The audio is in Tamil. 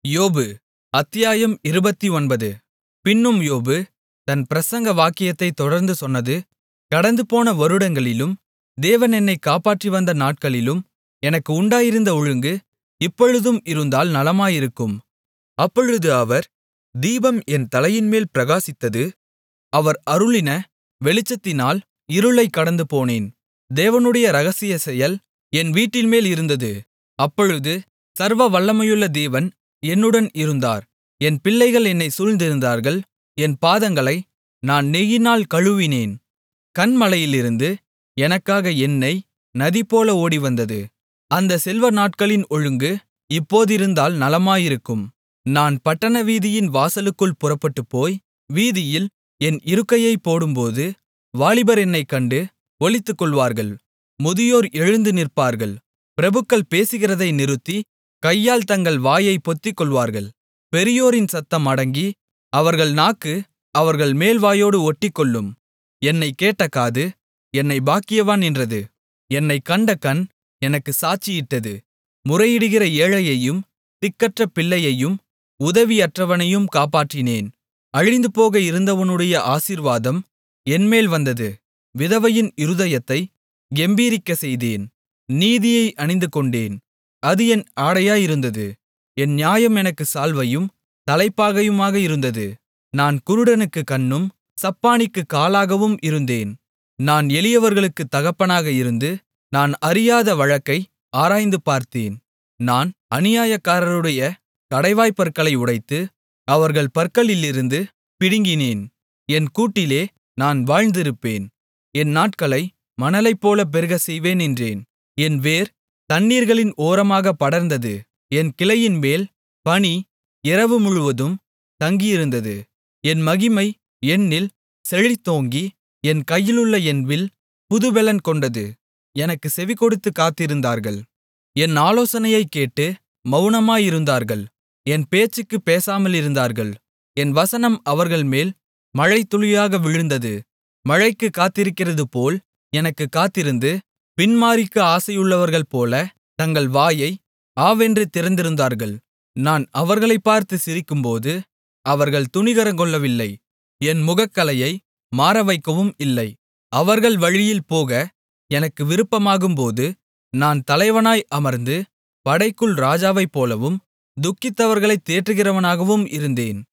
யோபு அத்தியாயம் 29. பின்னும் யோபு தன் பிரசங்க வாக்கியத்தைத் தொடர்ந்து சொன்னது, கடந்துபோன வருடங்களிலும் தேவன் என்னைக் காப்பாற்றிவந்த நாட்களிலும் எனக்கு உண்டாயிருந்த ஒழுங்கு இப்பொழுதும் இருந்தால் நலமாயிருக்கும். அப்பொழுது அவர், தீபம் என் தலையின்மேல் பிரகாசித்தது, அவர் அருளின வெளிச்சத்தினால் இருளைக் கடந்துபோனேன். தேவனுடைய இரகசிய செயல் என் வீட்டின்மேல் இருந்தது. அப்பொழுது சர்வ வல்லமையுள்ள தேவன் என்னுடன் இருந்தார். என் பிள்ளைகள் என்னைச் சூழ்ந்திருந்தார்கள். என் பாதங்களை நான் நெய்யினால் கழுவினேன். கன்மலையிலிருந்து எனக்காக எண்ணெய் நதிபோல ஓடிவந்தது. அந்த செல்வ நாட்களின் ஒழுங்கு இப்போதிருந்தால் நலமாயிருக்கும். நான் பட்டண வீதியின் வாசலுக்குள் புறப்பட்டுப்போய், வீதியில் என் இருக்கையைப் போடும்போது, வாலிபர் என்னைக் கண்டு ஒளித்துக்கொள்வார்கள். முதியோர் எழுந்து நிற்பார்கள். பிரபுக்கள் பேசுகிறதை நிறுத்தி, கையால் தங்கள் வாயைப் பொத்திக்கொள்வார்கள். பெரியோரின் சத்தம் அடங்கி, அவர்கள் நாக்கு அவர்கள் மேல்வாயோடு ஒட்டிக்கொள்ளும். என்னைக் கேட்ட காது என்னைப் பாக்கியவான் என்றது. என்னைக் கண்ட கண் எனக்குச் சாட்சியிட்டது. முறையிடுகிற ஏழையையும் திக்கற்ற பிள்ளையையும் உதவியற்றவனையும் காப்பாற்றினேன். அழிந்துபோக இருந்தவனுடைய ஆசீர்வாதம் என்மேல் வந்தது. விதவையின் இருதயத்தைக் கெம்பீரிக்கச் செய்தேன். நீதியை அணிந்துகொண்டேன், அது என் ஆடையாயிருந்தது. என் நியாயம் எனக்குச் சால்வையும் தலைப்பாகையுமாக இருந்தது. நான் குருடனுக்குக் கண்ணும் சப்பாணிக்குக் காலாகவும் இருந்தேன். நான் எளியவர்களுக்குத் தகப்பனாக இருந்து, நான் அறியாத வழக்கை ஆராய்ந்து பார்த்தேன். நான் அநியாயக்காரருடைய கடைவாய்ப்பற்களை உடைத்து, அவர்கள் பற்களிலிருந்து பிடுங்கினேன். என் கூட்டிலே நான் வாழ்ந்திருப்பேன். என் நாட்களை மணலைப்போல பெருகச் செய்வேன் என்றேன். என் வேர் தண்ணீர்களின் ஓரமாகப் படர்ந்தது. என் கிளையின்மேல் பனி இரவு முழுவதும் தங்கியிருந்தது. என் மகிமை என்னில் செழித்தோங்கி, என் கையிலுள்ள என் வில் புதுபெலன் கொண்டது. எனக்குச் செவிகொடுத்துக் காத்திருந்தார்கள். என் ஆலோசனையைக் கேட்டு மவுனமாயிருந்தார்கள். என் பேச்சுக்குப் பேசாமலிருந்தார்கள். என் வசனம் அவர்கள்மேல் மழைத்துளியாக விழுந்தது. மழைக்குக் காத்திருக்கிறதுபோல் எனக்குக் காத்திருந்து, பின்மாரிக்கு ஆசையுள்ளவர்கள்போல தங்கள் வாயை ஆவென்று திறந்திருந்தார்கள். நான் அவர்களைப் பார்த்துச் சிரிக்கும்போது அவர்கள் துணிகரங்கொள்ளவில்லை. என் முகக்களையை மாறவைக்கவும் இல்லை. அவர்கள் வழியில் போக எனக்கு விருப்பமாகும்போது, நான் தலைவனாய் அமர்ந்து படைக்குள் ராஜாவைப்போலவும் துக்கித்தவர்களைத் தேற்றுகிறவனாகவும் இருந்தேன்.